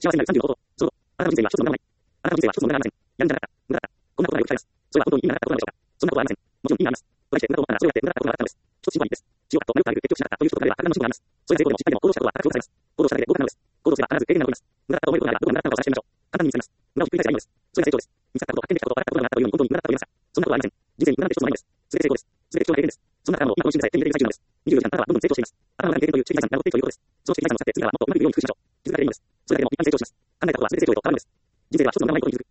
幸せになる30の方法。その、あなたの人生は一つの問題はない。あなたの人生は一つの問題はありません。やるんじゃなかった。無駄だった。こんなことがよく聞かれます。それは本当に意味がなかったことなのでしょうか。そんなことはありません。もちろん意味があります。と題して、無駄と思ったら、それをやって無駄だったことがあったのです。一つ進歩はいいです。しようかと迷ったり結局しなかったという人となれば、たくさんの進歩があります。それで成功でも失敗でも行動したことは高く評価されます。行動しただけで合格なのです。行動すれば必ず経験が残ります。無駄だったと思えることがあれば、どこが無駄だったのかを探してみましょう。簡単に見つかります。無駄をひっくり返せばいいのです。それが成長です。見つかったこと、発見できたこと、笑ったことがあったというように本当に無駄だったと言えますか。そんなことはありません。人生に無駄なんて一つもないのです。すべて成功です。すべて貴重な経験です。そんな方も今この瞬間さえ手に入れている最中なのです。24時間あなたはどんどん成長しています。あなたの中に経験という知的財産が残っているということです。その知的財産を使って次はもっとうまくいくように工夫しましょう。気づかれているのです。それだけでも一旦成長します。考えたことはすべて成長へと変わるのです。人生は一つの問題はないことに気づく。